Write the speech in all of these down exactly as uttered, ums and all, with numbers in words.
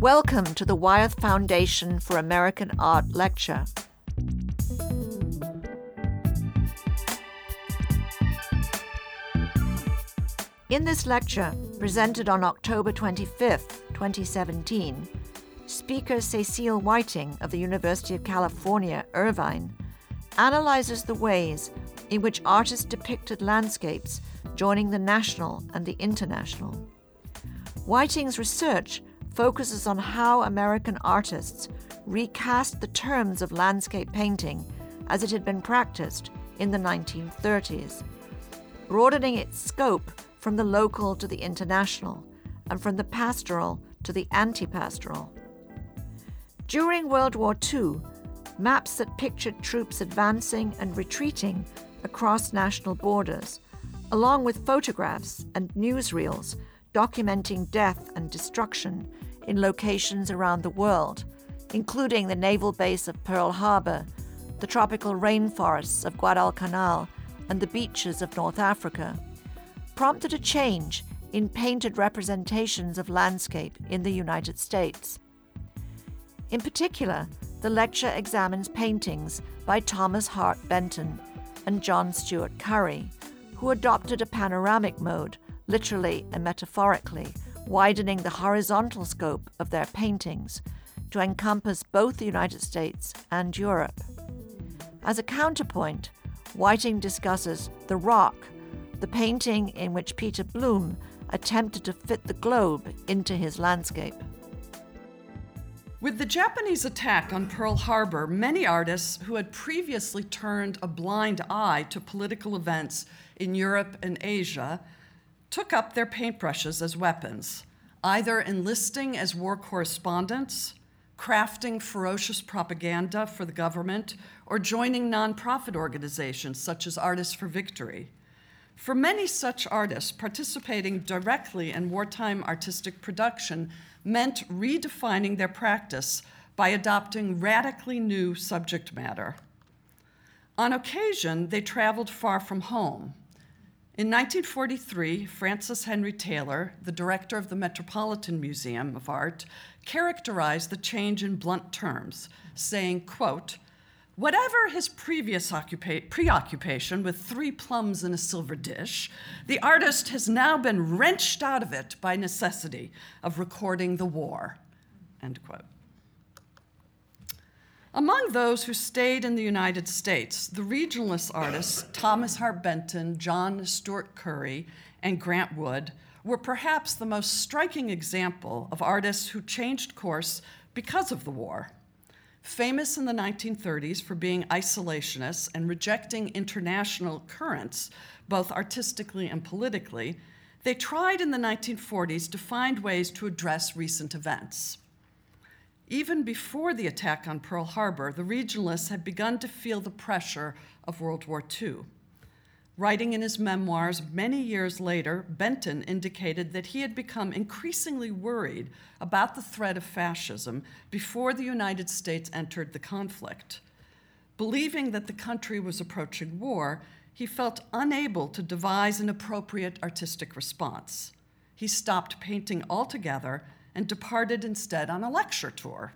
Welcome to the Wyeth Foundation for American Art lecture. In this lecture, presented on October twenty-fifth, twenty seventeen, speaker Cecile Whiting of the University of California, Irvine, analyzes the ways in which artists depicted landscapes joining the national and the international. Whiting's research focuses on how American artists recast the terms of landscape painting as it had been practiced in the nineteen thirties, broadening its scope from the local to the international and from the pastoral to the anti-pastoral. During World War Two, maps that pictured troops advancing and retreating across national borders, along with photographs and newsreels documenting death and destruction in locations around the world, including the naval base of Pearl Harbor, the tropical rainforests of Guadalcanal, and the beaches of North Africa, prompted a change in painted representations of landscape in the United States. In particular, the lecture examines paintings by Thomas Hart Benton and John Stuart Curry, who adopted a panoramic mode, literally and metaphorically, widening the horizontal scope of their paintings to encompass both the United States and Europe. As a counterpoint, Whiting discusses The Rock, the painting in which Peter Bloom attempted to fit the globe into his landscape. With the Japanese attack on Pearl Harbor, many artists who had previously turned a blind eye to political events in Europe and Asia took up their paintbrushes as weapons, either enlisting as war correspondents, crafting ferocious propaganda for the government, or joining nonprofit organizations such as Artists for Victory. For many such artists, participating directly in wartime artistic production meant redefining their practice by adopting radically new subject matter. On occasion, they traveled far from home. In nineteen forty-three, Francis Henry Taylor, the director of the Metropolitan Museum of Art, characterized the change in blunt terms, saying, quote, "Whatever his previous occupa- preoccupation with three plums in a silver dish, the artist has now been wrenched out of it by necessity of recording the war," end quote. Among those who stayed in the United States, the regionalist artists Thomas Hart Benton, John Stuart Curry, and Grant Wood were perhaps the most striking example of artists who changed course because of the war. Famous in the nineteen thirties for being isolationists and rejecting international currents, both artistically and politically, they tried in the nineteen forties to find ways to address recent events. Even before the attack on Pearl Harbor, the regionalists had begun to feel the pressure of World War Two. Writing in his memoirs many years later, Benton indicated that he had become increasingly worried about the threat of fascism before the United States entered the conflict. Believing that the country was approaching war, he felt unable to devise an appropriate artistic response. He stopped painting altogether and departed instead on a lecture tour.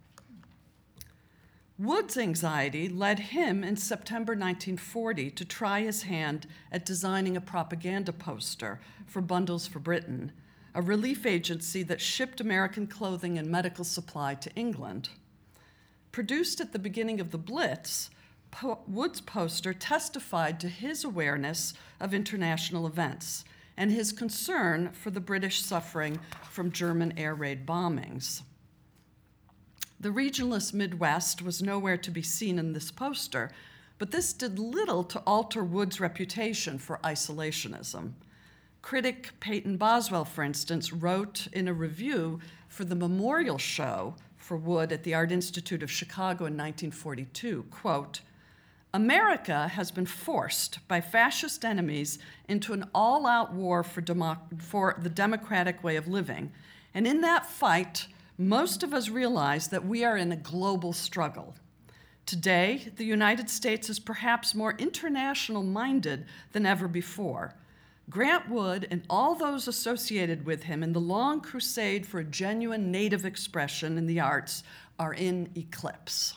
Wood's anxiety led him in September nineteen forty to try his hand at designing a propaganda poster for Bundles for Britain, a relief agency that shipped American clothing and medical supply to England. Produced at the beginning of the Blitz, po- Wood's poster testified to his awareness of international events and his concern for the British suffering from German air raid bombings. The regionalist Midwest was nowhere to be seen in this poster, but this did little to alter Wood's reputation for isolationism. Critic Peyton Boswell, for instance, wrote in a review for the memorial show for Wood at the Art Institute of Chicago in nineteen forty-two, quote, "America has been forced by fascist enemies into an all-out war for, democ- for the democratic way of living, and in that fight, most of us realize that we are in a global struggle. Today, the United States is perhaps more international-minded than ever before, Grant Wood and all those associated with him in the long crusade for a genuine native expression in the arts are in eclipse.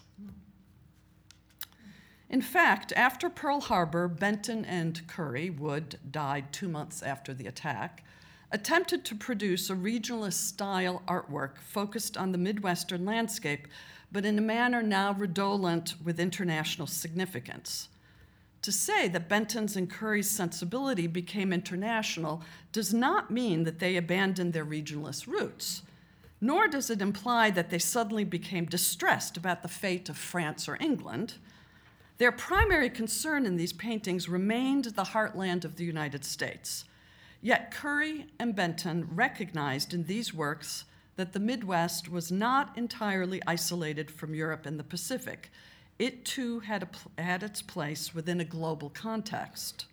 In fact, after Pearl Harbor, Benton and Curry, Wood died two months after the attack, attempted to produce a regionalist-style artwork focused on the Midwestern landscape, but in a manner now redolent with international significance. To say that Benton's and Curry's sensibility became international does not mean that they abandoned their regionalist roots, nor does it imply that they suddenly became distressed about the fate of France or England. Their primary concern in these paintings remained the heartland of the United States. Yet Curry and Benton recognized in these works that the Midwest was not entirely isolated from Europe and the Pacific. It too had, a, had its place within a global context.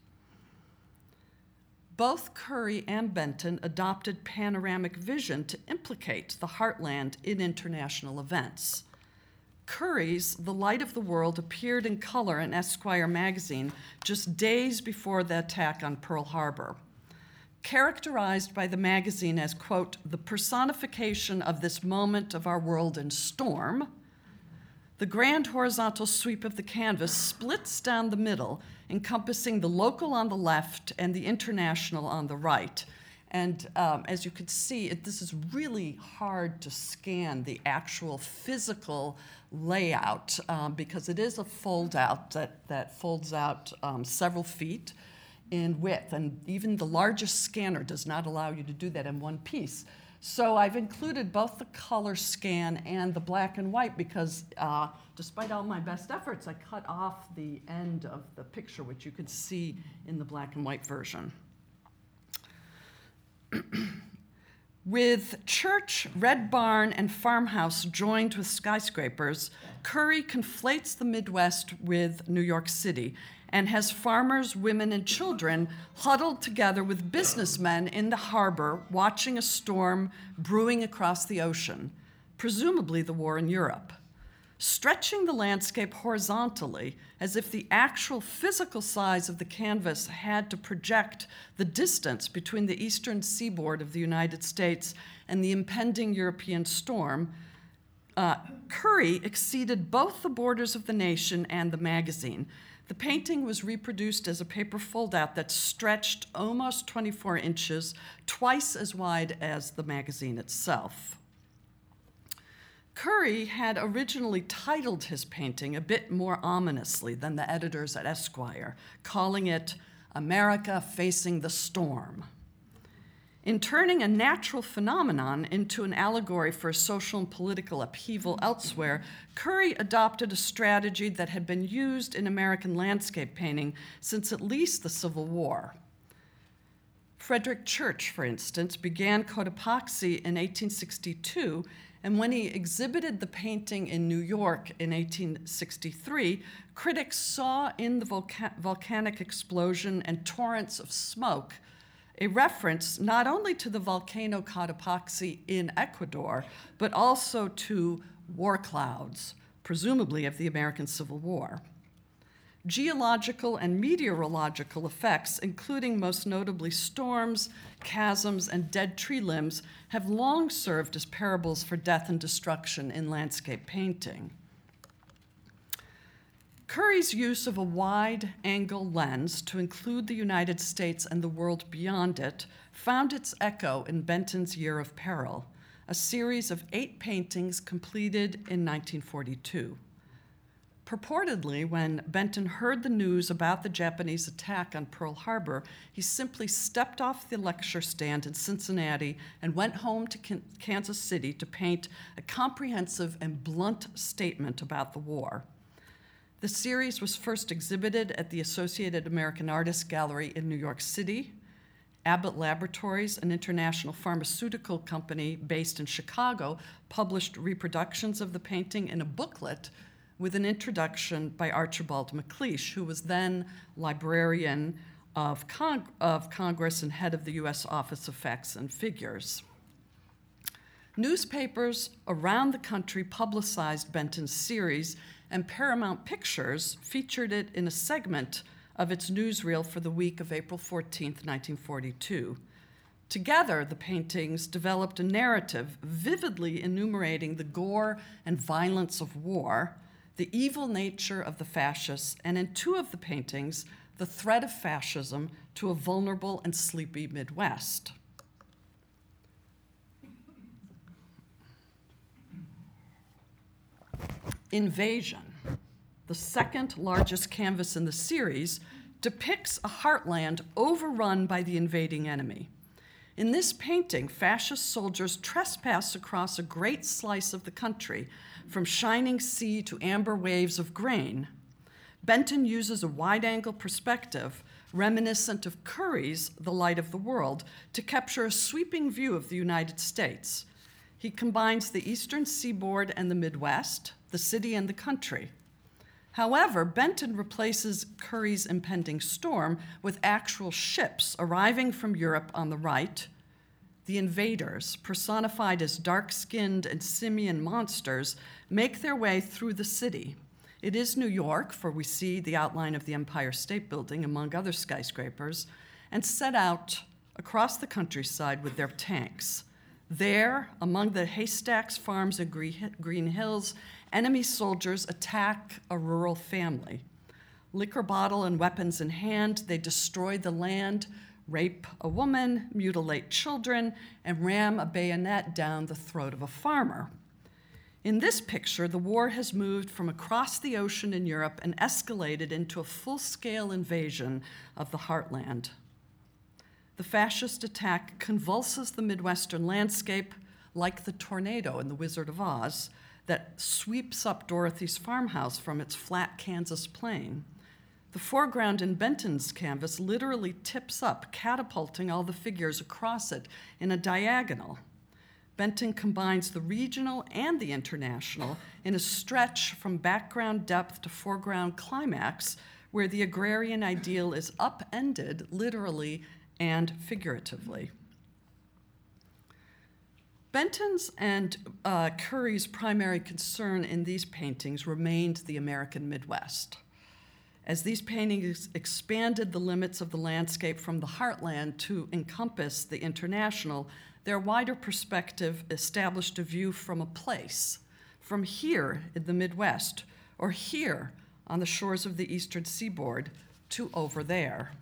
Both Curry and Benton adopted panoramic vision to implicate the heartland in international events. Curry's The Light of the World appeared in color in Esquire magazine just days before the attack on Pearl Harbor. Characterized by the magazine as, quote, the personification of this moment of our world in storm, the grand horizontal sweep of the canvas splits down the middle, encompassing the local on the left and the international on the right. And um, as you can see, it, this is really hard to scan the actual physical layout um, because it is a fold-out that, that folds out um, several feet in width, and even the largest scanner does not allow you to do that in one piece. So I've included both the color scan and the black and white because uh, despite all my best efforts, I cut off the end of the picture, which you could see in the black and white version. With church, red barn, and farmhouse joined with skyscrapers, Curry conflates the Midwest with New York City and has farmers, women, and children huddled together with businessmen in the harbor watching a storm brewing across the ocean, presumably the war in Europe. Stretching the landscape horizontally as if the actual physical size of the canvas had to project the distance between the eastern seaboard of the United States and the impending European storm, uh, Curry exceeded both the borders of the nation and the magazine. The painting was reproduced as a paper fold-out that stretched almost twenty-four inches, twice as wide as the magazine itself. Curry had originally titled his painting a bit more ominously than the editors at Esquire, calling it America Facing the Storm. In turning a natural phenomenon into an allegory for social and political upheaval elsewhere, Curry adopted a strategy that had been used in American landscape painting since at least the Civil War. Frederick Church, for instance, began Cotopaxi in eighteen sixty-two, and when he exhibited the painting in New York in eighteen sixty-three, critics saw in the volca- volcanic explosion and torrents of smoke a reference not only to the volcano Cotopaxi in Ecuador, but also to war clouds, presumably of the American Civil War. Geological and meteorological effects, including most notably storms, chasms, and dead tree limbs, have long served as parables for death and destruction in landscape painting. Curry's use of a wide-angle lens to include the United States and the world beyond it found its echo in Benton's Year of Peril, a series of eight paintings completed in nineteen forty-two. Purportedly, when Benton heard the news about the Japanese attack on Pearl Harbor, he simply stepped off the lecture stand in Cincinnati and went home to Kansas City to paint a comprehensive and blunt statement about the war. The series was first exhibited at the Associated American Artists Gallery in New York City. Abbott Laboratories, an international pharmaceutical company based in Chicago, published reproductions of the painting in a booklet with an introduction by Archibald MacLeish, who was then librarian of, Cong- of Congress and head of the U S Office of Facts and Figures. Newspapers around the country publicized Benton's series, and Paramount Pictures featured it in a segment of its newsreel for the week of April fourteenth, nineteen forty-two. Together, the paintings developed a narrative vividly enumerating the gore and violence of war, the evil nature of the fascists, and in two of the paintings, the threat of fascism to a vulnerable and sleepy Midwest. Invasion, the second largest canvas in the series, depicts a heartland overrun by the invading enemy. In this painting, fascist soldiers trespass across a great slice of the country, from shining sea to amber waves of grain. Benton uses a wide-angle perspective, reminiscent of Curry's The Light of the World, to capture a sweeping view of the United States. He combines the eastern seaboard and the Midwest, the city and the country. However, Benton replaces Curry's impending storm with actual ships arriving from Europe on the right. The invaders, personified as dark-skinned and simian monsters, make their way through the city. It is New York, for we see the outline of the Empire State Building among other skyscrapers, and set out across the countryside with their tanks. There, among the haystacks, farms, and green hills, enemy soldiers attack a rural family. Liquor bottle and weapons in hand, they destroy the land, rape a woman, mutilate children, and ram a bayonet down the throat of a farmer. In this picture, the war has moved from across the ocean in Europe and escalated into a full-scale invasion of the heartland. The fascist attack convulses the Midwestern landscape like the tornado in The Wizard of Oz that sweeps up Dorothy's farmhouse from its flat Kansas plain. The foreground in Benton's canvas literally tips up, catapulting all the figures across it in a diagonal. Benton combines the regional and the international in a stretch from background depth to foreground climax, where the agrarian ideal is upended literally and figuratively. Benton's and uh, Curry's primary concern in these paintings remained the American Midwest. As these paintings expanded the limits of the landscape from the heartland to encompass the international, their wider perspective established a view from a place, from here in the Midwest, or here on the shores of the eastern seaboard, to over there.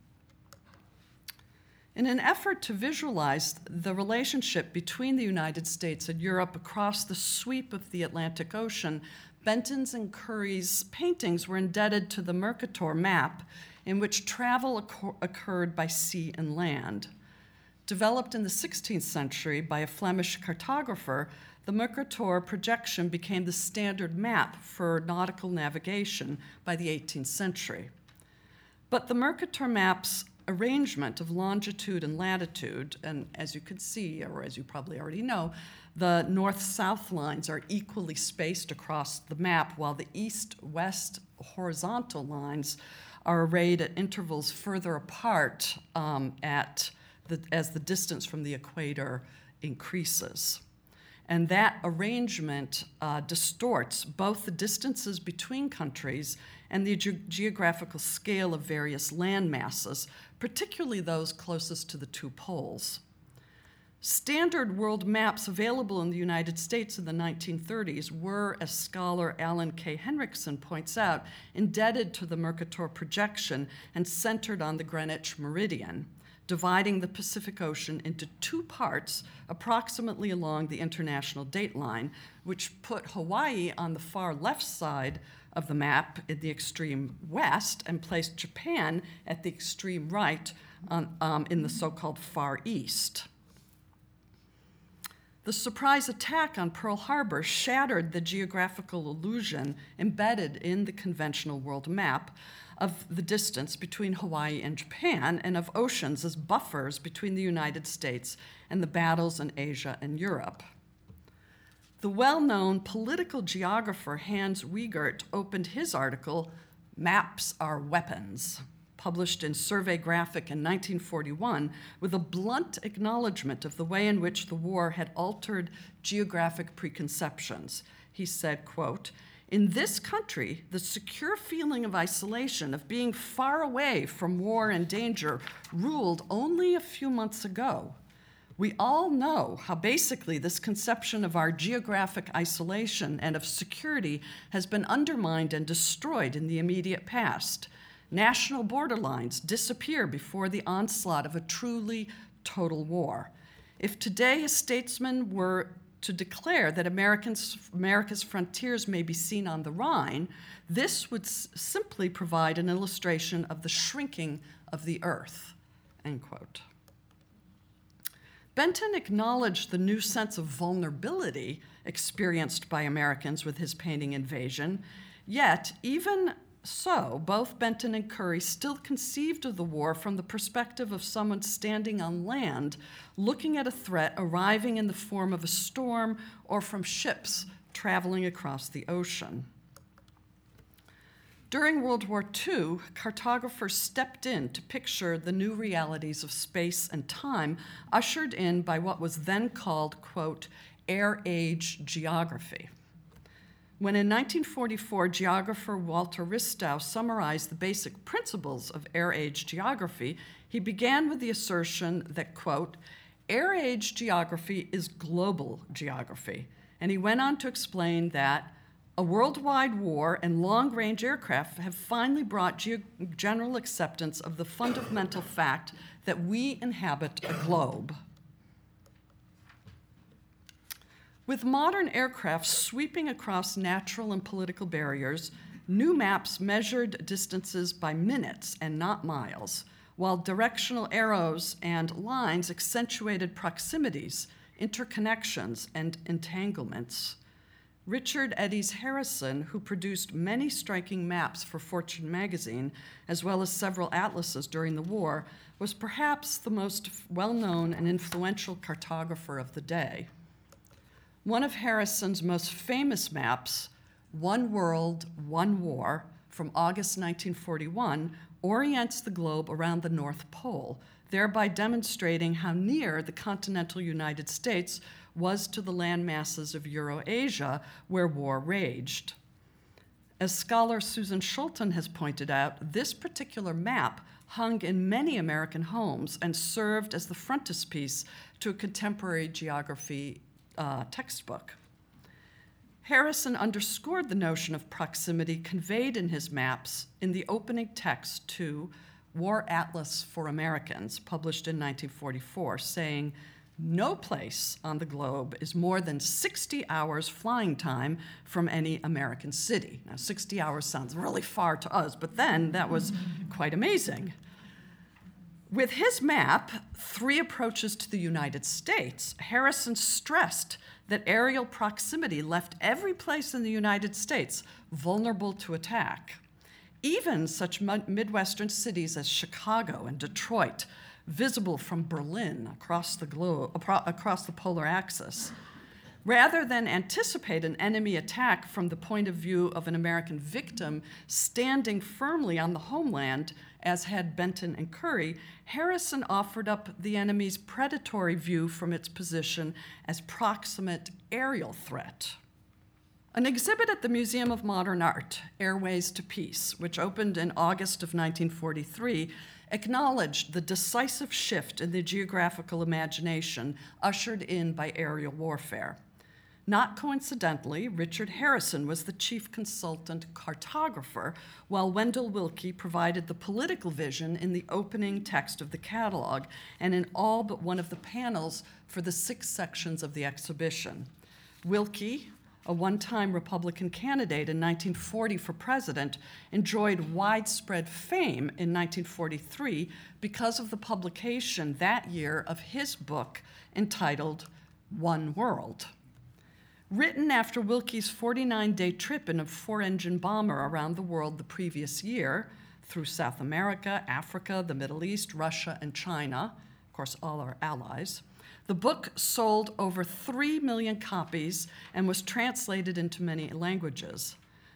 In an effort to visualize the relationship between the United States and Europe across the sweep of the Atlantic Ocean, Benton's and Curry's paintings were indebted to the Mercator map, in which travel occur- occurred by sea and land. Developed in the sixteenth century by a Flemish cartographer, the Mercator projection became the standard map for nautical navigation by the eighteenth century. But the Mercator map's arrangement of longitude and latitude, and as you could see, or as you probably already know, the north-south lines are equally spaced across the map, while the east-west horizontal lines are arrayed at intervals further apart um, at the, as the distance from the equator increases. And that arrangement uh, distorts both the distances between countries and the ge- geographical scale of various land masses, particularly those closest to the two poles. Standard world maps available in the United States in the nineteen thirties were, as scholar Alan K. Henriksen points out, indebted to the Mercator projection and centered on the Greenwich meridian, dividing the Pacific Ocean into two parts approximately along the international dateline, which put Hawaii on the far left side of the map in the extreme west and placed Japan at the extreme right on, um, in the so-called far east. The surprise attack on Pearl Harbor shattered the geographical illusion embedded in the conventional world map of the distance between Hawaii and Japan, and of oceans as buffers between the United States and the battles in Asia and Europe. The well-known political geographer Hans Wiegert opened his article, Maps Are Weapons, published in Survey Graphic in nineteen forty-one, with a blunt acknowledgement of the way in which the war had altered geographic preconceptions. He said, quote, In this country, the secure feeling of isolation, of being far away from war and danger, ruled only a few months ago. We all know how basically this conception of our geographic isolation and of security has been undermined and destroyed in the immediate past. National borderlines disappear before the onslaught of a truly total war. If today a statesman were to declare that Americans, America's frontiers may be seen on the Rhine, this would s- simply provide an illustration of the shrinking of the earth, end quote. Benton acknowledged the new sense of vulnerability experienced by Americans with his painting Invasion, yet even so, both Benton and Curry still conceived of the war from the perspective of someone standing on land, looking at a threat arriving in the form of a storm or from ships traveling across the ocean. During World War Two, cartographers stepped in to picture the new realities of space and time, ushered in by what was then called, quote, air age geography. When in nineteen forty-four, geographer Walter Ristow summarized the basic principles of air age geography, he began with the assertion that, quote, air age geography is global geography. And he went on to explain that a worldwide war and long-range aircraft have finally brought ge- general acceptance of the fundamental fact that we inhabit a globe. With modern aircraft sweeping across natural and political barriers, new maps measured distances by minutes and not miles, while directional arrows and lines accentuated proximities, interconnections, and entanglements. Richard Eddys Harrison, who produced many striking maps for Fortune magazine, as well as several atlases during the war, was perhaps the most well-known and influential cartographer of the day. One of Harrison's most famous maps, One World, One War, from August nineteen forty-one, orients the globe around the North Pole, thereby demonstrating how near the continental United States was to the land masses of Eurasia, where war raged. As scholar Susan Schulten has pointed out, this particular map hung in many American homes and served as the frontispiece to a contemporary geography Uh, textbook. Harrison underscored the notion of proximity conveyed in his maps in the opening text to War Atlas for Americans, published in nineteen forty-four, saying, no place on the globe is more than sixty hours flying time from any American city. Now, sixty hours sounds really far to us, but then that was quite amazing. With his map, Three Approaches to the United States, Harrison stressed that aerial proximity left every place in the United States vulnerable to attack. Even such Midwestern cities as Chicago and Detroit, visible from Berlin across the globe, across the polar axis. Rather than anticipate an enemy attack from the point of view of an American victim standing firmly on the homeland, as had Benton and Curry, Harrison offered up the enemy's predatory view from its position as proximate aerial threat. An exhibit at the Museum of Modern Art, Airways to Peace, which opened in August of nineteen forty-three, acknowledged the decisive shift in the geographical imagination ushered in by aerial warfare. Not coincidentally, Richard Harrison was the chief consultant cartographer, while Wendell Willkie provided the political vision in the opening text of the catalog and in all but one of the panels for the six sections of the exhibition. Willkie, a one-time Republican candidate in nineteen forty for president, enjoyed widespread fame in nineteen forty-three because of the publication that year of his book entitled One World. Written after Willkie's forty-nine-day trip in a four-engine bomber around the world the previous year, through South America, Africa, the Middle East, Russia, and China, of course, all our allies, the book sold over three million copies and was translated into many languages.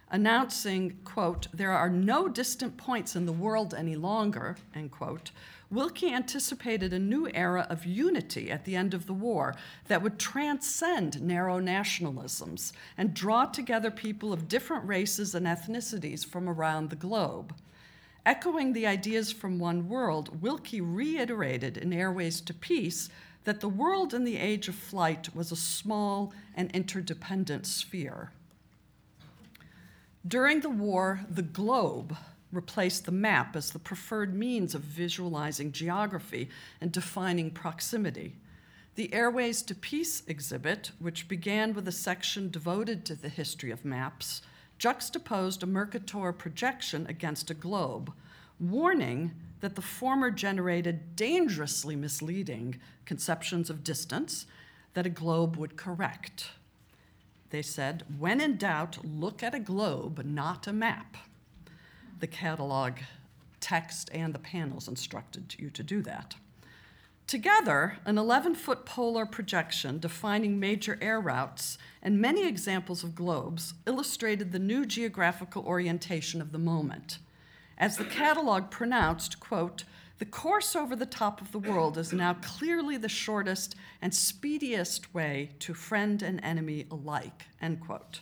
announcing, quote, "There are no distant points in the world any longer," end quote, Willkie anticipated a new era of unity at the end of the war that would transcend narrow nationalisms and draw together people of different races and ethnicities from around the globe. Echoing the ideas from One World, Willkie reiterated in Airways to Peace that the world in the age of flight was a small and interdependent sphere. During the war, the globe replaced the map as the preferred means of visualizing geography and defining proximity. The Airways to Peace exhibit, which began with a section devoted to the history of maps, juxtaposed a Mercator projection against a globe, warning that the former generated dangerously misleading conceptions of distance that a globe would correct. They said, "When in doubt, look at a globe, not a map." The catalog text and the panels instructed you to do that. Together, an eleven-foot polar projection defining major air routes and many examples of globes illustrated the new geographical orientation of the moment. As the catalog pronounced, quote, "The course over the top of the world is now clearly the shortest and speediest way to friend and enemy alike," end quote.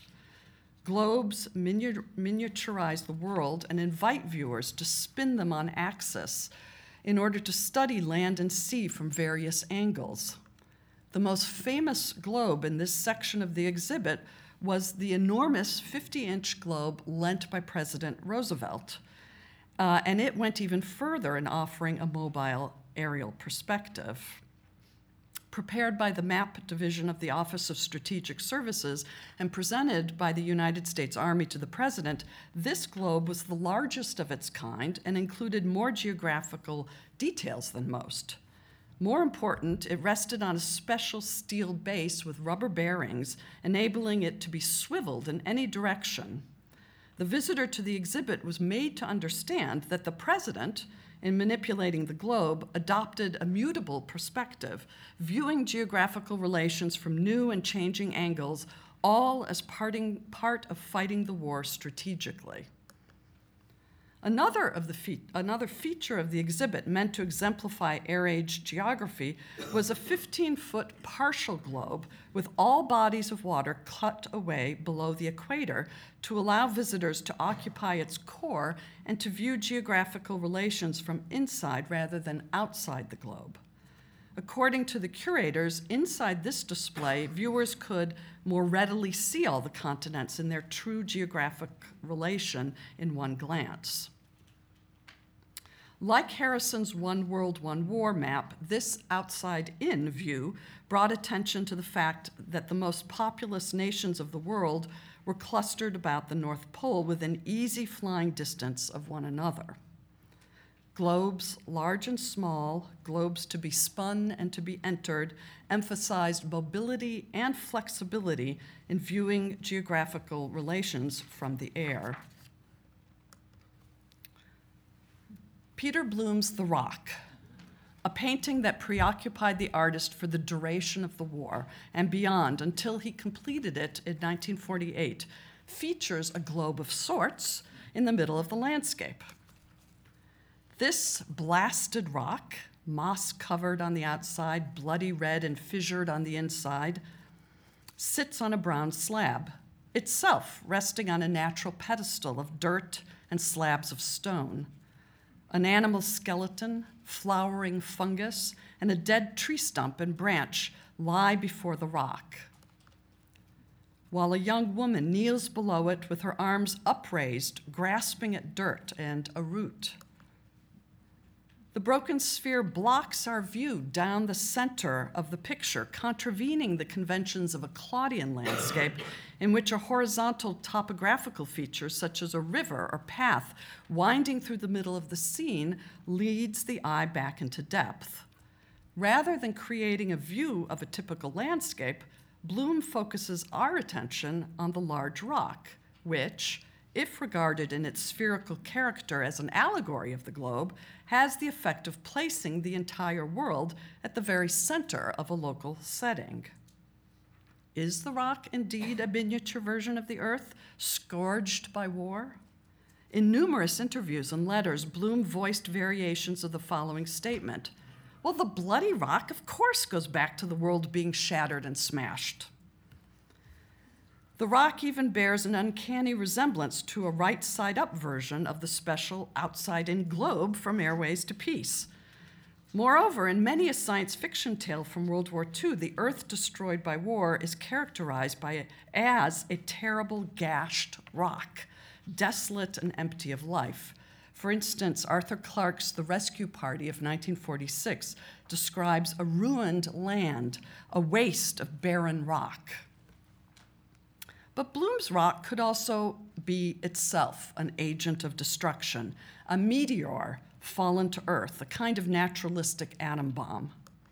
Globes miniaturize the world and invite viewers to spin them on axis in order to study land and sea from various angles. The most famous globe in this section of the exhibit was the enormous fifty-inch globe lent by President Roosevelt, uh, and it went even further in offering a mobile aerial perspective. Prepared by the Map Division of the Office of Strategic Services and presented by the United States Army to the President, this globe was the largest of its kind and included more geographical details than most. More important, it rested on a special steel base with rubber bearings, enabling it to be swiveled in any direction. The visitor to the exhibit was made to understand that the President, in manipulating the globe, adopted a mutable perspective, viewing geographical relations from new and changing angles, all as parting, part of fighting the war strategically. Another, of the fe- another feature of the exhibit meant to exemplify air-age geography was a fifteen-foot partial globe with all bodies of water cut away below the equator to allow visitors to occupy its core and to view geographical relations from inside rather than outside the globe. According to the curators, inside this display, viewers could more readily see all the continents in their true geographic relation in one glance. Like Harrison's One World, One War map, this outside-in view brought attention to the fact that the most populous nations of the world were clustered about the North Pole within easy flying distance of one another. Globes, large and small, globes to be spun and to be entered, emphasized mobility and flexibility in viewing geographical relations from the air. Peter Bloom's The Rock, a painting that preoccupied the artist for the duration of the war and beyond until he completed it in nineteen forty-eight, features a globe of sorts in the middle of the landscape. This blasted rock, moss-covered on the outside, bloody red and fissured on the inside, sits on a brown slab, itself resting on a natural pedestal of dirt and slabs of stone. An animal skeleton, flowering fungus, and a dead tree stump and branch lie before the rock, while a young woman kneels below it with her arms upraised, grasping at dirt and a root. The broken sphere blocks our view down the center of the picture, contravening the conventions of a Claudian landscape in which a horizontal topographical feature, such as a river or path winding through the middle of the scene, leads the eye back into depth. Rather than creating a view of a typical landscape, Bloom focuses our attention on the large rock, which, if regarded in its spherical character as an allegory of the globe, has the effect of placing the entire world at the very center of a local setting. Is the rock indeed a miniature version of the Earth, scourged by war? In numerous interviews and letters, Bloom voiced variations of the following statement. Well, the bloody rock, of course, goes back to the world being shattered and smashed. The rock even bears an uncanny resemblance to a right-side-up version of the special outside-in globe from Airways to Peace. Moreover, in many a science fiction tale from World War Two, the Earth destroyed by war is characterized by a, as a terrible gashed rock, desolate and empty of life. For instance, Arthur Clarke's The Rescue Party of nineteen forty-six describes a ruined land, a waste of barren rock. But Bloom's rock could also be itself an agent of destruction, a meteor fallen to Earth, a kind of naturalistic atom bomb.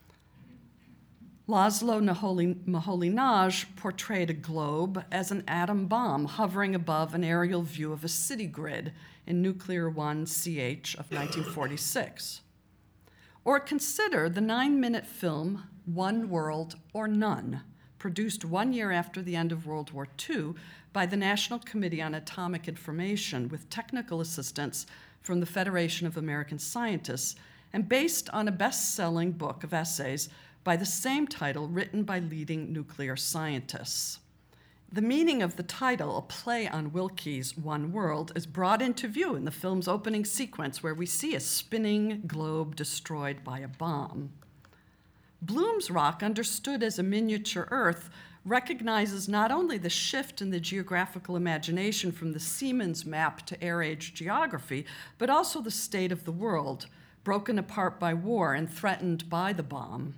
Laszlo Moholy-Nagy portrayed a globe as an atom bomb hovering above an aerial view of a city grid in Nuclear One C H of nineteen forty-six. Or consider the nine-minute film One World or None, produced one year after the end of World War Two by the National Committee on Atomic Information with technical assistance from the Federation of American Scientists, and based on a best-selling book of essays by the same title written by leading nuclear scientists. The meaning of the title, a play on Wilkie's One World, is brought into view in the film's opening sequence where we see a spinning globe destroyed by a bomb. Bloom's rock, understood as a miniature Earth, recognizes not only the shift in the geographical imagination from the Siemens map to air-age geography, but also the state of the world, broken apart by war and threatened by the bomb.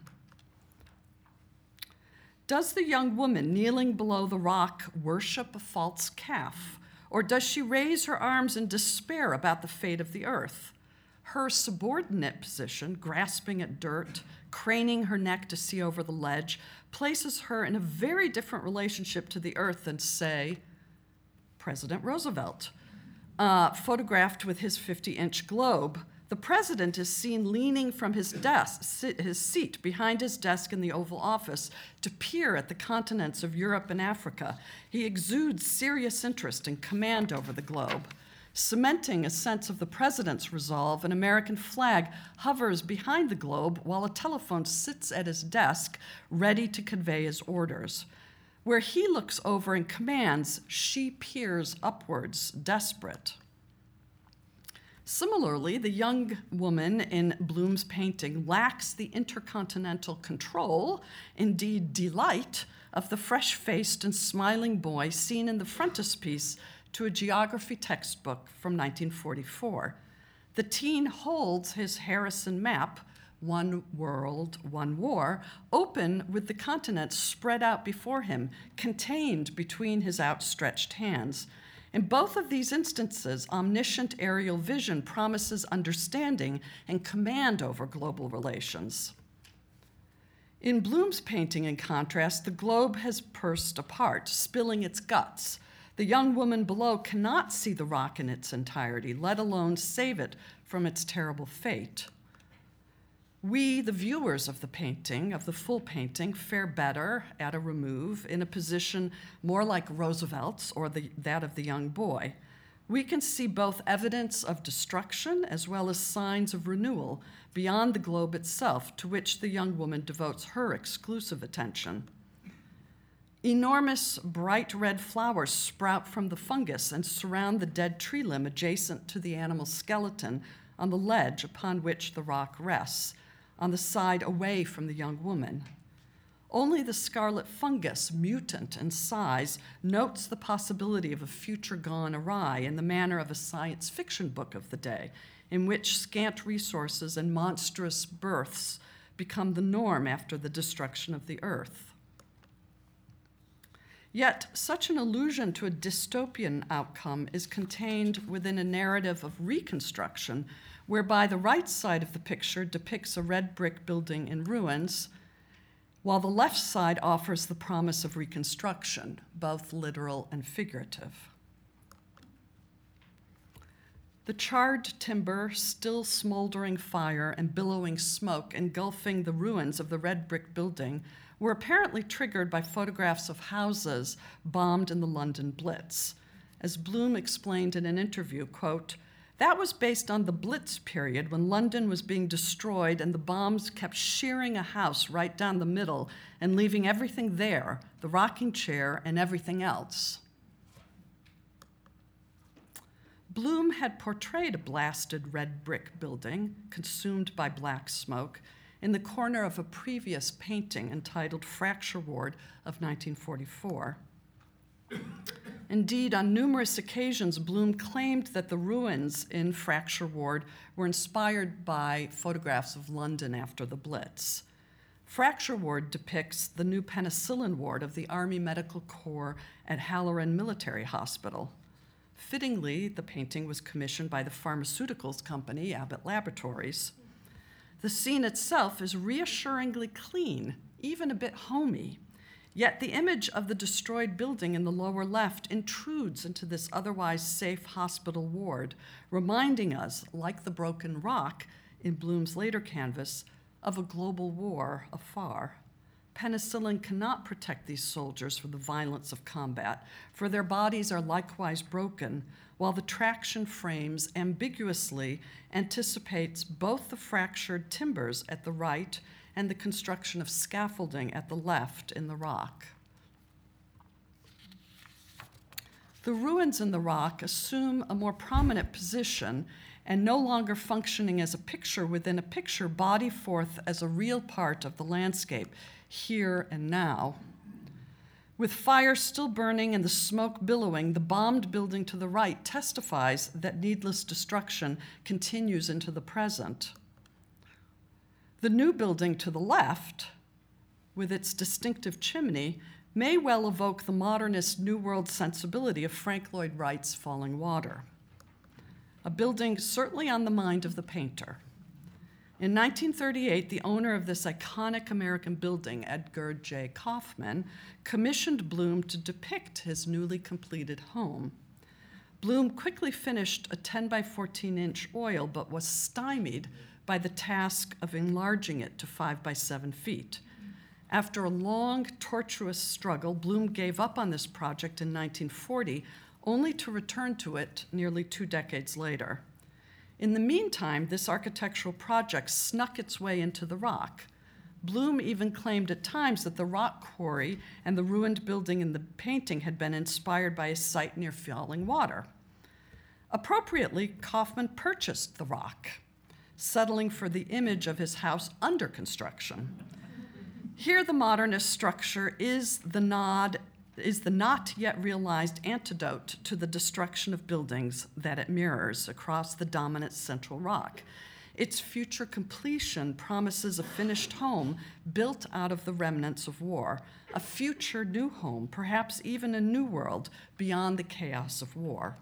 Does the young woman kneeling below the rock worship a false calf, or does she raise her arms in despair about the fate of the Earth? Her subordinate position, grasping at dirt, craning her neck to see over the ledge, places her in a very different relationship to the Earth than, say, President Roosevelt, uh, photographed with his fifty-inch globe. The president is seen leaning from his desk, his seat behind his desk in the Oval Office to peer at the continents of Europe and Africa. He exudes serious interest and command over the globe. Cementing a sense of the president's resolve, an American flag hovers behind the globe while a telephone sits at his desk, ready to convey his orders. Where he looks over and commands, she peers upwards, desperate. Similarly, the young woman in Bloom's painting lacks the intercontinental control, indeed delight, of the fresh-faced and smiling boy seen in the frontispiece to a geography textbook from nineteen forty-four. The teen holds his Harrison map, One World, One War, open with the continents spread out before him, contained between his outstretched hands. In both of these instances, omniscient aerial vision promises understanding and command over global relations. In Bloom's painting, in contrast, the globe has burst apart, spilling its guts. The young woman below cannot see the rock in its entirety, let alone save it from its terrible fate. We, the viewers of the painting, of the full painting, fare better at a remove, in a position more like Roosevelt's or the, that of the young boy. We can see both evidence of destruction as well as signs of renewal beyond the globe itself, to which the young woman devotes her exclusive attention. Enormous bright red flowers sprout from the fungus and surround the dead tree limb adjacent to the animal's skeleton on the ledge upon which the rock rests, on the side away from the young woman. Only the scarlet fungus, mutant in size, notes the possibility of a future gone awry in the manner of a science fiction book of the day, in which scant resources and monstrous births become the norm after the destruction of the earth. Yet, such an allusion to a dystopian outcome is contained within a narrative of reconstruction, whereby the right side of the picture depicts a red brick building in ruins, while the left side offers the promise of reconstruction, both literal and figurative. The charred timber, still smoldering fire and billowing smoke engulfing the ruins of the red brick building were apparently triggered by photographs of houses bombed in the London Blitz. As Bloom explained in an interview, quote, "That was based on the Blitz period when London was being destroyed and the bombs kept shearing a house right down the middle and leaving everything there, the rocking chair and everything else." Bloom had portrayed a blasted red brick building, consumed by black smoke, in the corner of a previous painting entitled Fracture Ward of nineteen forty-four. Indeed, on numerous occasions, Bloom claimed that the ruins in Fracture Ward were inspired by photographs of London after the Blitz. Fracture Ward depicts the new penicillin ward of the Army Medical Corps at Halloran Military Hospital. Fittingly, the painting was commissioned by the pharmaceuticals company Abbott Laboratories. The scene itself is reassuringly clean, even a bit homey. Yet the image of the destroyed building in the lower left intrudes into this otherwise safe hospital ward, reminding us, like the broken rock in Bloom's later canvas, of a global war afar. Penicillin cannot protect these soldiers from the violence of combat, for their bodies are likewise broken, while the traction frames ambiguously anticipates both the fractured timbers at the right and the construction of scaffolding at the left in the rock. The ruins in the rock assume a more prominent position and no longer functioning as a picture within a picture body forth as a real part of the landscape, here and now. With fire still burning and the smoke billowing, the bombed building to the right testifies that needless destruction continues into the present. The new building to the left, with its distinctive chimney, may well evoke the modernist New World sensibility of Frank Lloyd Wright's Falling Water, a building certainly on the mind of the painter. In nineteen thirty-eight, the owner of this iconic American building, Edgar J. Kaufman, commissioned Bloom to depict his newly completed home. Bloom quickly finished a ten by fourteen inch oil, but was stymied by the task of enlarging it to five by seven feet. After a long, tortuous struggle, Bloom gave up on this project in nineteen forty, only to return to it nearly two decades later. In the meantime, this architectural project snuck its way into the rock. Bloom even claimed at times that the rock quarry and the ruined building in the painting had been inspired by a site near Falling Water. Appropriately, Kaufman purchased the rock, settling for the image of his house under construction. Here, the modernist structure is the nod is the not yet realized antidote to the destruction of buildings that it mirrors across the dominant central rock. Its future completion promises a finished home built out of the remnants of war, a future new home, perhaps even a new world beyond the chaos of war.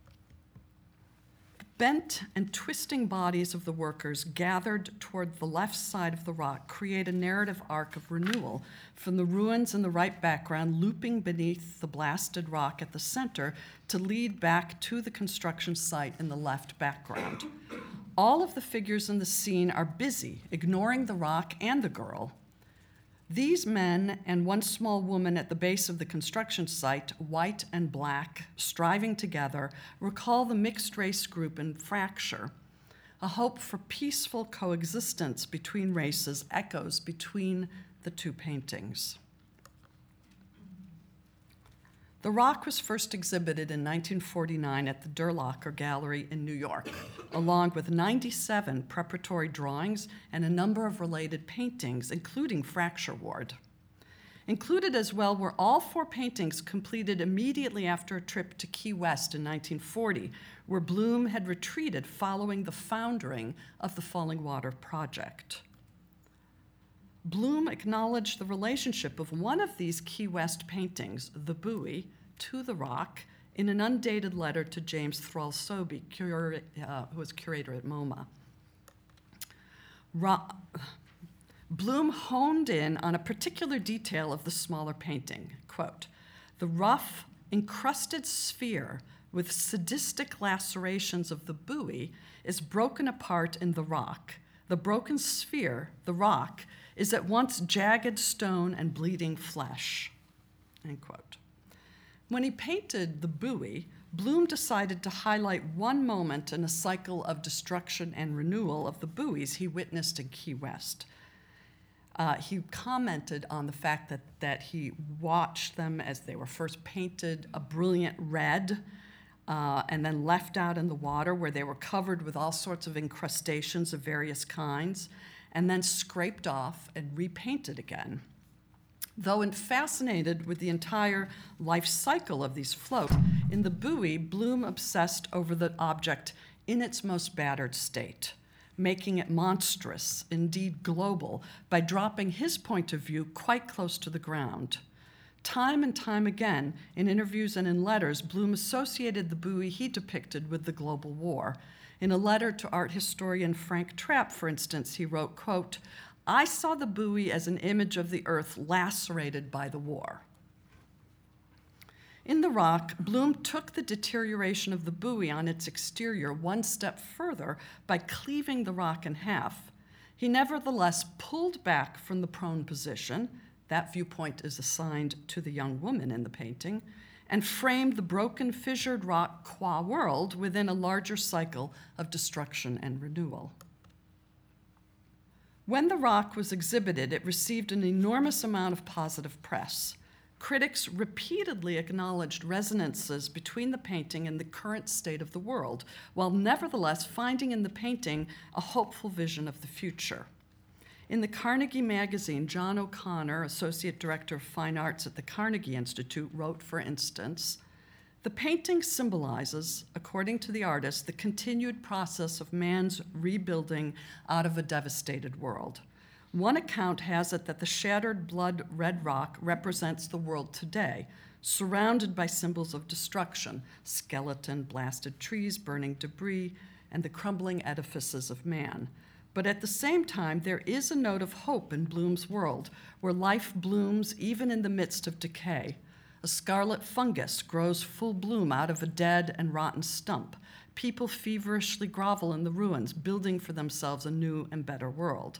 Bent and twisting bodies of the workers gathered toward the left side of the rock create a narrative arc of renewal, from the ruins in the right background looping beneath the blasted rock at the center to lead back to the construction site in the left background. All of the figures in the scene are busy, ignoring the rock and the girl. These men and one small woman at the base of the construction site, white and black, striving together, recall the mixed-race group in Fracture. A hope for peaceful coexistence between races echoes between the two paintings. The rock was first exhibited in nineteen forty-nine at the Derlacher Gallery in New York, along with ninety-seven preparatory drawings and a number of related paintings, including Fracture Ward. Included as well were all four paintings completed immediately after a trip to Key West in nineteen forty, where Bloom had retreated following the foundering of the Falling Water project. Bloom acknowledged the relationship of one of these Key West paintings, The Buoy, to the rock in an undated letter to James Thrall Sobey, cura- uh, who was curator at MoMA. Ro- Bloom honed in on a particular detail of the smaller painting, quote, "The rough, encrusted sphere with sadistic lacerations of the buoy, is broken apart in the rock. The broken sphere, the rock, is at once jagged stone and bleeding flesh." End quote. When he painted the buoy, Bloom decided to highlight one moment in a cycle of destruction and renewal of the buoys he witnessed in Key West. Uh, he commented on the fact that, that he watched them as they were first painted a brilliant red, uh, and then left out in the water where they were covered with all sorts of incrustations of various kinds, and then scraped off and repainted again. Though fascinated with the entire life cycle of these floats, in the buoy, Bloom obsessed over the object in its most battered state, making it monstrous, indeed global, by dropping his point of view quite close to the ground. Time and time again, in interviews and in letters, Bloom associated the buoy he depicted with the global war. In a letter to art historian Frank Trapp, for instance, he wrote, quote, "I saw the buoy as an image of the earth lacerated by the war." In The Rock, Bloom took the deterioration of the buoy on its exterior one step further by cleaving the rock in half. He nevertheless pulled back from the prone position, that viewpoint is assigned to the young woman in the painting, and framed the broken, fissured rock qua world within a larger cycle of destruction and renewal. When The Rock was exhibited, it received an enormous amount of positive press. Critics repeatedly acknowledged resonances between the painting and the current state of the world, while nevertheless finding in the painting a hopeful vision of the future. In the Carnegie magazine, John O'Connor, Associate Director of Fine Arts at the Carnegie Institute, wrote, for instance, "The painting symbolizes, according to the artist, the continued process of man's rebuilding out of a devastated world. One account has it that the shattered blood red rock represents the world today, surrounded by symbols of destruction, skeleton, blasted trees, burning debris, and the crumbling edifices of man. But at the same time, there is a note of hope in Bloom's world, where life blooms even in the midst of decay. A scarlet fungus grows full bloom out of a dead and rotten stump. People feverishly grovel in the ruins, building for themselves a new and better world."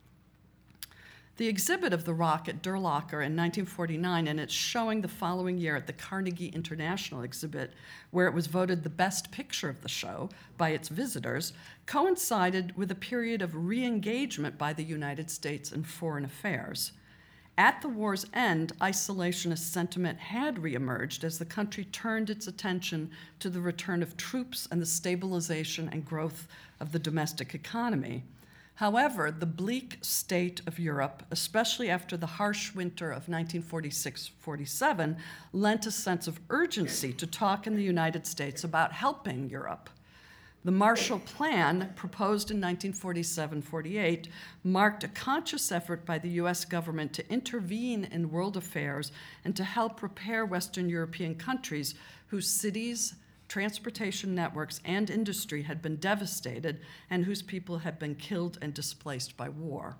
The exhibit of The Rock at Durlacher in nineteen forty-nine and its showing the following year at the Carnegie International Exhibit, where it was voted the best picture of the show by its visitors, coincided with a period of re-engagement by the United States in foreign affairs. At the war's end, isolationist sentiment had reemerged as the country turned its attention to the return of troops and the stabilization and growth of the domestic economy. However, the bleak state of Europe, especially after the harsh winter of nineteen forty-six forty-seven, lent a sense of urgency to talk in the United States about helping Europe. The Marshall Plan, proposed in nineteen forty-seven forty-eight, marked a conscious effort by the U S government to intervene in world affairs and to help repair Western European countries whose cities, transportation networks, and industry had been devastated and whose people had been killed and displaced by war.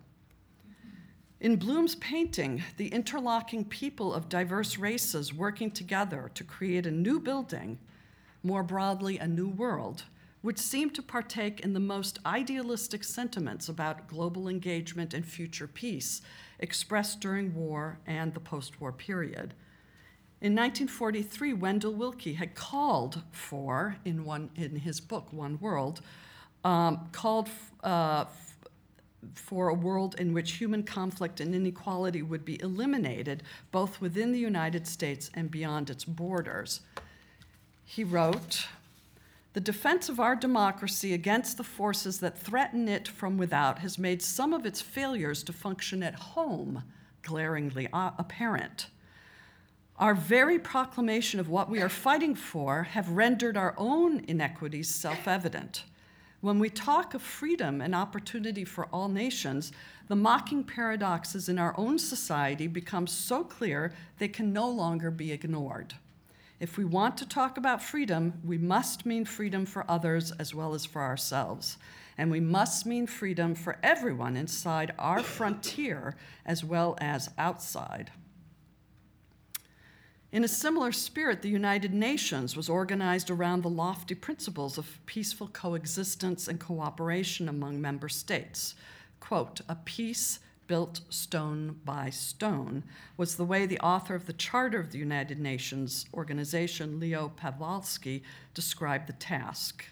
In Bloom's painting, the interlocking people of diverse races working together to create a new building, more broadly a new world, which seemed to partake in the most idealistic sentiments about global engagement and future peace expressed during war and the post-war period. In nineteen forty-three, Wendell Willkie had called for, in, one, in his book, One World, um, called uh, f- for a world in which human conflict and inequality would be eliminated, both within the United States and beyond its borders. He wrote, "The defense of our democracy against the forces that threaten it from without has made some of its failures to function at home glaringly apparent. Our very proclamation of what we are fighting for have rendered our own inequities self-evident. When we talk of freedom and opportunity for all nations, the mocking paradoxes in our own society become so clear they can no longer be ignored. If we want to talk about freedom, we must mean freedom for others as well as for ourselves. And we must mean freedom for everyone inside our frontier as well as outside." In a similar spirit, the United Nations was organized around the lofty principles of peaceful coexistence and cooperation among member states. Quote, "A peace built stone by stone," was the way the author of the Charter of the United Nations organization, Leo Pawlowski, described the task.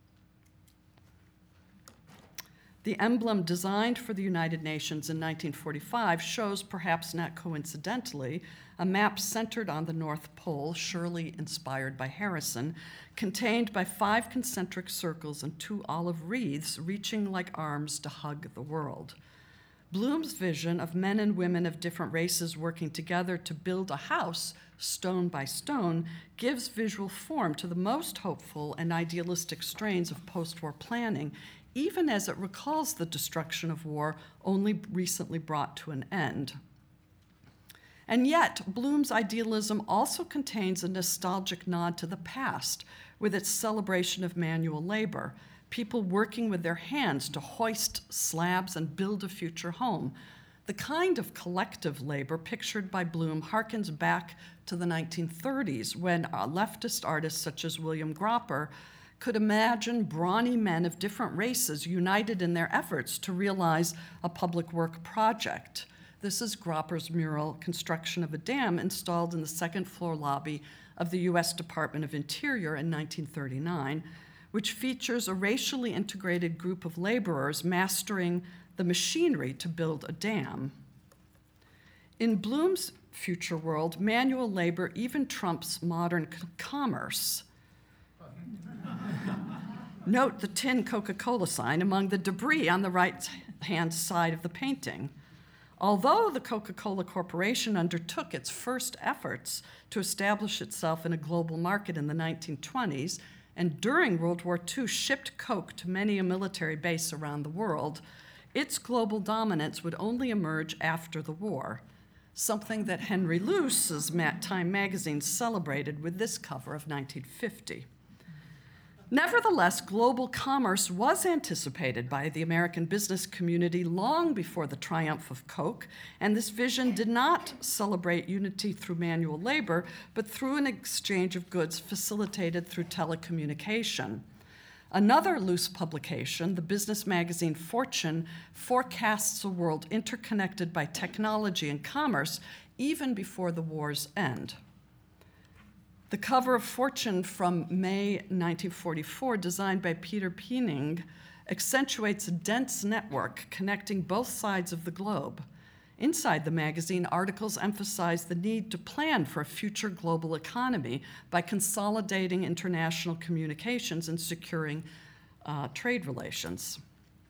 The emblem designed for the United Nations in nineteen forty-five shows, perhaps not coincidentally, a map centered on the North Pole, surely inspired by Harrison, contained by five concentric circles and two olive wreaths reaching like arms to hug the world. Bloom's vision of men and women of different races working together to build a house, stone by stone, gives visual form to the most hopeful and idealistic strains of post-war planning, even as it recalls the destruction of war only recently brought to an end. And yet, Bloom's idealism also contains a nostalgic nod to the past with its celebration of manual labor, people working with their hands to hoist slabs and build a future home. The kind of collective labor pictured by Bloom harkens back to the nineteen thirties when leftist artists such as William Gropper could imagine brawny men of different races united in their efforts to realize a public work project. This is Gropper's mural, Construction of a Dam, installed in the second floor lobby of the U S Department of Interior in nineteen thirty-nine, which features a racially integrated group of laborers mastering the machinery to build a dam. In Bloom's future world, manual labor even trumps modern c- commerce. Note the tin Coca-Cola sign among the debris on the right-hand side of the painting. Although the Coca-Cola Corporation undertook its first efforts to establish itself in a global market in the nineteen twenties, and during World War Two shipped Coke to many a military base around the world, its global dominance would only emerge after the war, something that Henry Luce's Time magazine celebrated with this cover of nineteen fifty. Nevertheless, global commerce was anticipated by the American business community long before the triumph of Coke, and this vision did not celebrate unity through manual labor, but through an exchange of goods facilitated through telecommunication. Another Luce publication, the business magazine Fortune, forecasts a world interconnected by technology and commerce even before the war's end. The cover of Fortune from May nineteen forty-four, designed by Peter Peening, accentuates a dense network connecting both sides of the globe. Inside the magazine, articles emphasize the need to plan for a future global economy by consolidating international communications and securing uh, trade relations.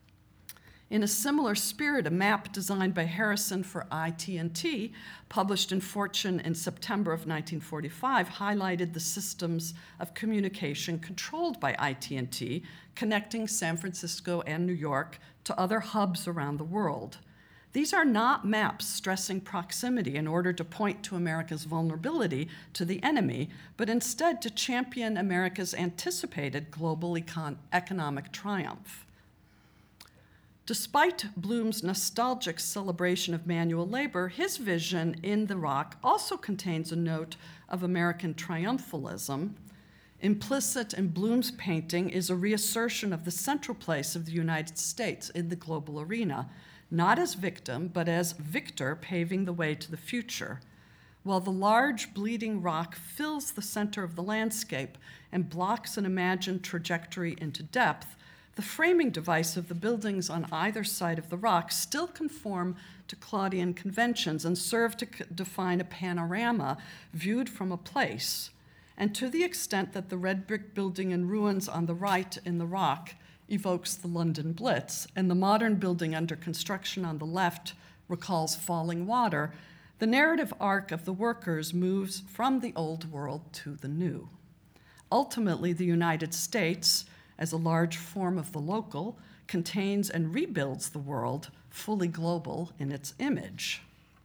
In a similar spirit, a map designed by Harrison for I T and T, published in Fortune in September of nineteen forty-five, highlighted the systems of communication controlled by I T and T, connecting San Francisco and New York to other hubs around the world. These are not maps stressing proximity in order to point to America's vulnerability to the enemy, but instead to champion America's anticipated global econ- economic triumph. Despite Bloom's nostalgic celebration of manual labor, his vision in The Rock also contains a note of American triumphalism. Implicit in Bloom's painting is a reassertion of the central place of the United States in the global arena, not as victim, but as victor paving the way to the future. While the large bleeding rock fills the center of the landscape and blocks an imagined trajectory into depth, the framing device of the buildings on either side of the rock still conform to Claudian conventions and serve to c- define a panorama viewed from a place. And to the extent that the red brick building in ruins on the right in the rock evokes the London Blitz, and the modern building under construction on the left recalls falling water, the narrative arc of the workers moves from the old world to the new. Ultimately, the United States, as a large form of the local, contains and rebuilds the world, fully global in its image.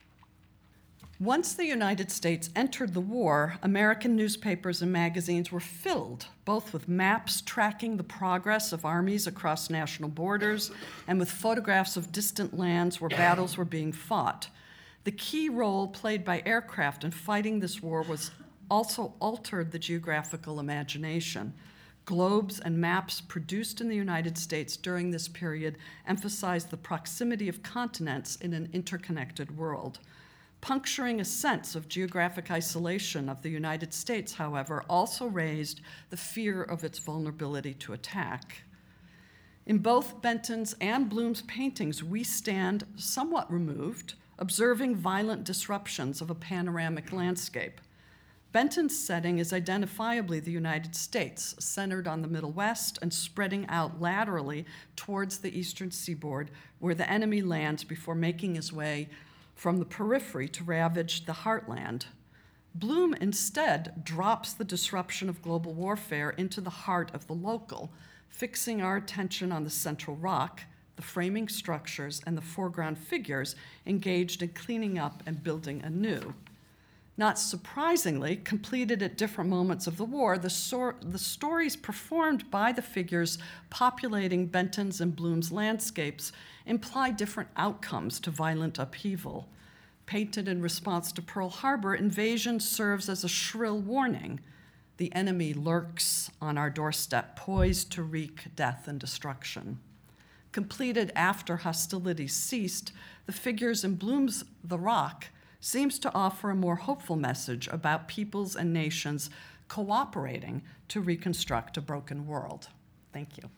Once the United States entered the war, American newspapers and magazines were filled both with maps tracking the progress of armies across national borders and with photographs of distant lands where battles were being fought. The key role played by aircraft in fighting this war was also altered the geographical imagination. Globes and maps produced in the United States during this period emphasized the proximity of continents in an interconnected world. Puncturing a sense of geographic isolation of the United States, however, also raised the fear of its vulnerability to attack. In both Benton's and Bloom's paintings, we stand somewhat removed, observing violent disruptions of a panoramic landscape. Benton's setting is identifiably the United States, centered on the Middle West and spreading out laterally towards the eastern seaboard, where the enemy lands before making his way from the periphery to ravage the heartland. Bloom instead drops the disruption of global warfare into the heart of the local, fixing our attention on the central rock, the framing structures, and the foreground figures engaged in cleaning up and building anew. Not surprisingly, completed at different moments of the war, the, sor- the stories performed by the figures populating Benton's and Bloom's landscapes imply different outcomes to violent upheaval. Painted in response to Pearl Harbor, invasion serves as a shrill warning. The enemy lurks on our doorstep, poised to wreak death and destruction. Completed after hostilities ceased, the figures in Bloom's The Rock seems to offer a more hopeful message about peoples and nations cooperating to reconstruct a broken world. Thank you.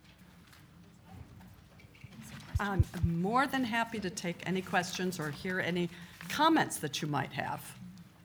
I'm more than happy to take any questions or hear any comments that you might have.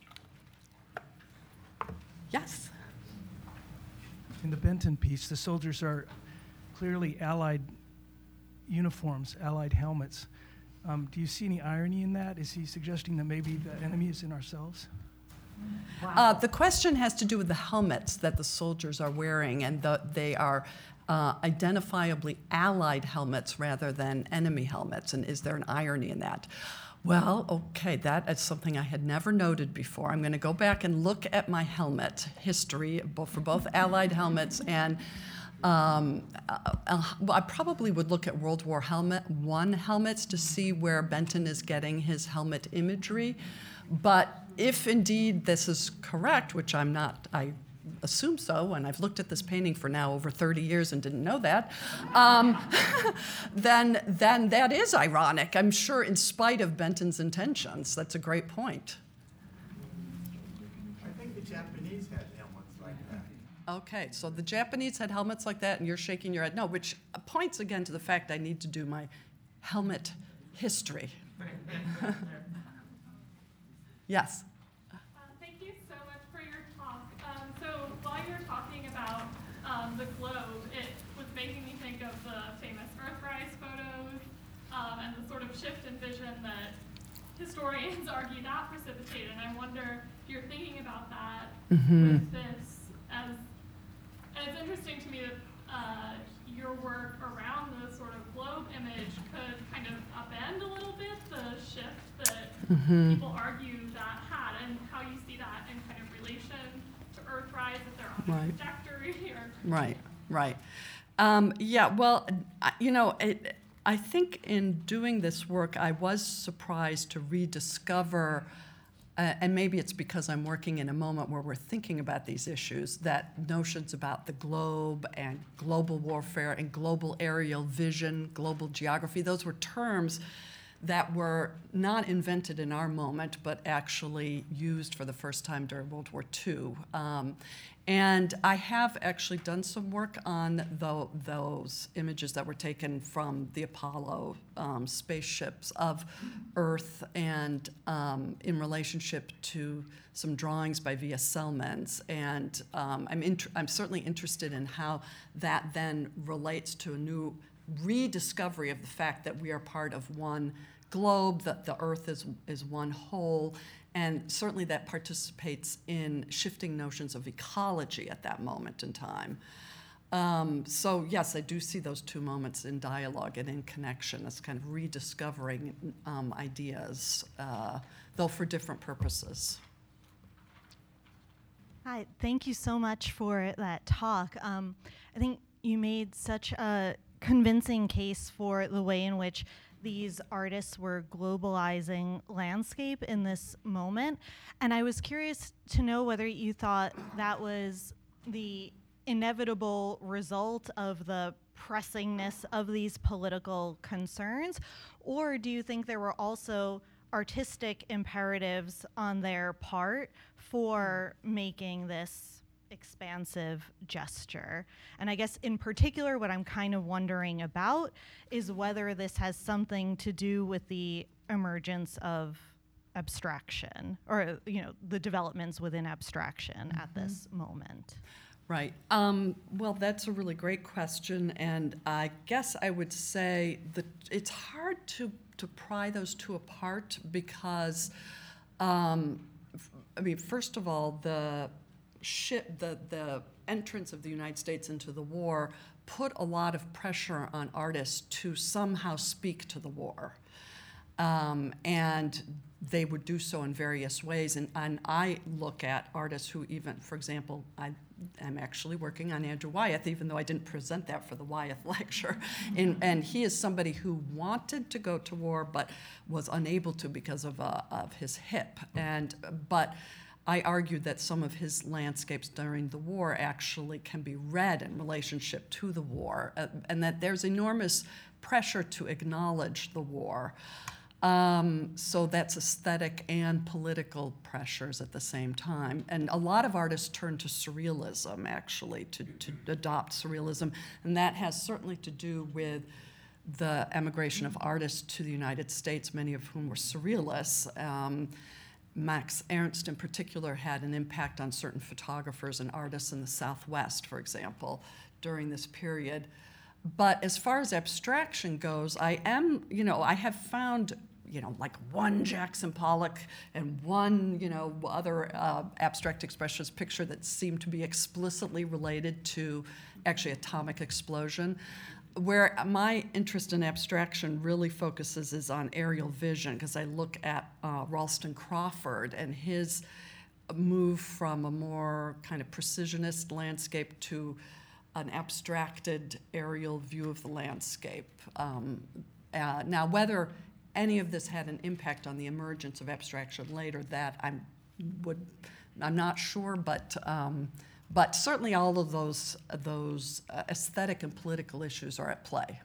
Yes? In the Benton piece, the soldiers are clearly Allied uniforms, Allied helmets. Um, do you see any irony in that? Is he suggesting that maybe the enemy is in ourselves? Wow. Uh, the question has to do with the helmets that the soldiers are wearing, and the, they are uh, identifiably Allied helmets rather than enemy helmets. And is there an irony in that? Well, okay, that is something I had never noted before. I'm going to go back and look at my helmet history for both Allied helmets and Um, uh, well, I probably would look at World War helmet, One helmets to see where Benton is getting his helmet imagery. But if indeed this is correct, which I'm not, I assume so, and I've looked at this painting for now over thirty years and didn't know that, um, then, then that is ironic. I'm sure in spite of Benton's intentions. That's a great point. I think the Japanese had helmets like that. Okay, so the Japanese had helmets like that, and you're shaking your head no, which points again to the fact I need to do my helmet history. Yes? Uh, thank you so much for your talk. Um, so while you were talking about um, the globe, it was making me think of the famous Earthrise photos um, and the sort of shift in vision that historians argue that precipitated. And I wonder if you're thinking about that mm-hmm. with this as. And it's interesting to me that uh, your work around the sort of globe image could kind of upend a little bit the shift that mm-hmm. people argue that had, and how you see that in kind of relation to Earthrise, if they're on a right. trajectory. Or right, right. Um, yeah, well, you know, it, I think in doing this work, I was surprised to rediscover Uh, and maybe it's because I'm working in a moment where we're thinking about these issues, that notions about the globe and global warfare and global aerial vision, global geography, those were terms that were not invented in our moment, but actually used for the first time during World War Two. Um, and I have actually done some work on the, those images that were taken from the Apollo um, spaceships of Earth, and um, in relationship to some drawings by V S Selmans. And um, I'm, int- I'm certainly interested in how that then relates to a new rediscovery of the fact that we are part of one globe, that the Earth is, is one whole, and certainly that participates in shifting notions of ecology at that moment in time. Um, so yes, I do see those two moments in dialogue and in connection as kind of rediscovering um, ideas, uh, though for different purposes. Hi, thank you so much for that talk. Um, I think you made such a convincing case for the way in which these artists were globalizing landscape in this moment. And I was curious to know whether you thought that was the inevitable result of the pressingness of these political concerns, or do you think there were also artistic imperatives on their part for making this expansive gesture? And I guess in particular, what I'm kind of wondering about is whether this has something to do with the emergence of abstraction, or, you know, the developments within abstraction mm-hmm. at this moment. Right. Um, well, that's a really great question, and I guess I would say that it's hard to, to pry those two apart because, um, f- I mean, first of all, the ship, the the entrance of the United States into the war put a lot of pressure on artists to somehow speak to the war, um, and they would do so in various ways. And, and I look at artists who even, for example, I am actually working on Andrew Wyeth, even though I didn't present that for the Wyeth lecture. And, and he is somebody who wanted to go to war but was unable to because of, uh, of his hip. And, but I argued that some of his landscapes during the war actually can be read in relationship to the war, uh, and that there's enormous pressure to acknowledge the war. Um, so that's aesthetic and political pressures at the same time. And a lot of artists turn to surrealism, actually, to, to adopt surrealism. And that has certainly to do with the emigration of artists to the United States, many of whom were surrealists. Um, Max Ernst, in particular, had an impact on certain photographers and artists in the Southwest, for example, during this period. But as far as abstraction goes, I am, you know, I have found, you know, like one Jackson Pollock and one, you know, other uh, abstract expressionist picture that seem to be explicitly related to actually atomic explosion. Where my interest in abstraction really focuses is on aerial vision, because I look at uh, Ralston Crawford and his move from a more kind of precisionist landscape to an abstracted aerial view of the landscape. Um, uh, now, whether any of this had an impact on the emergence of abstraction later, that I'm would I'm not sure, but um, but certainly all of those those uh, aesthetic and political issues are at play.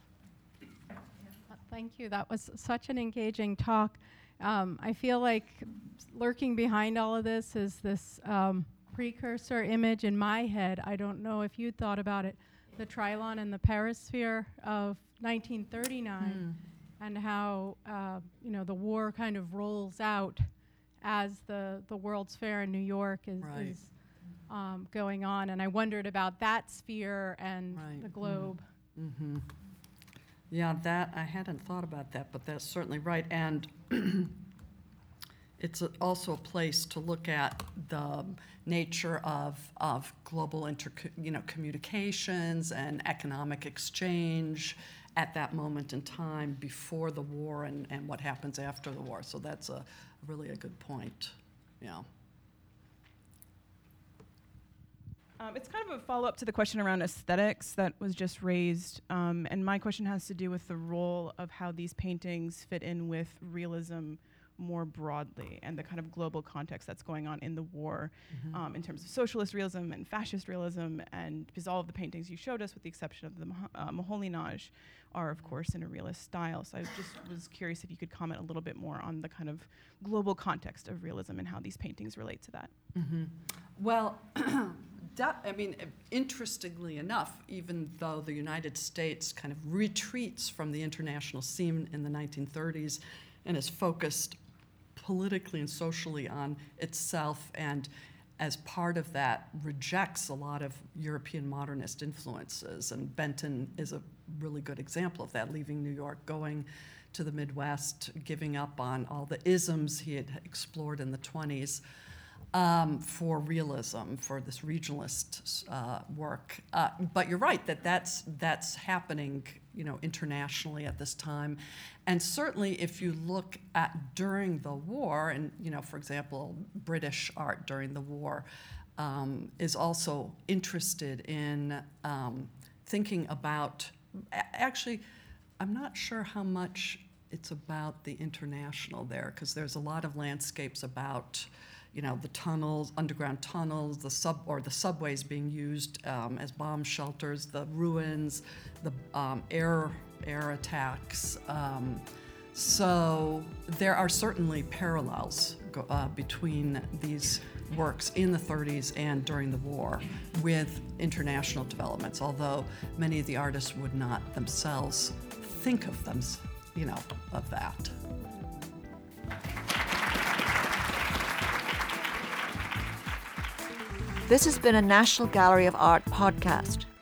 Thank you. That was such an engaging talk. Um, I feel like lurking behind all of this is this um, precursor image in my head. I don't know if you thought about it, the Trilon and the Perisphere of nineteen thirty-nine, mm. and how uh, you know the war kind of rolls out as the the World's Fair in New York is, right. is um, going on. And I wondered about that sphere and right. the globe. Mm-hmm. Yeah, that I hadn't thought about that, but that's certainly right. And it's a, also a place to look at the nature of of global inter, you know, communications and economic exchange at that moment in time before the war and, and what happens after the war. So that's a really a good point. Yeah. Um, it's kind of a follow-up to the question around aesthetics that was just raised, um, and my question has to do with the role of how these paintings fit in with realism more broadly and the kind of global context that's going on in the war, mm-hmm. um, in terms of socialist realism and fascist realism, and because all of the paintings you showed us, with the exception of the uh, Moholy-Nagy, are of course in a realist style. So I just was curious if you could comment a little bit more on the kind of global context of realism and how these paintings relate to that. Mm-hmm. Well, that, I mean, interestingly enough, even though the United States kind of retreats from the international scene in the nineteen thirties and is focused politically and socially on itself, and as part of that rejects a lot of European modernist influences, and Benton is a really good example of that, leaving New York, going to the Midwest, giving up on all the isms he had explored in the twenties um, for realism, for this regionalist uh, work. Uh, but you're right that that's, that's happening, you know, internationally at this time. And certainly if you look at during the war, and, you know, for example, British art during the war um, is also interested in um, thinking about, actually, I'm not sure how much it's about the international there, because there's a lot of landscapes about, you know, the tunnels, underground tunnels, the sub or the subways being used um, as bomb shelters, the ruins, the um, air air attacks. Um, so there are certainly parallels go, uh, between these works in the thirties and during the war with international developments, although many of the artists would not themselves think of them, you know, of that. This has been a National Gallery of Art podcast.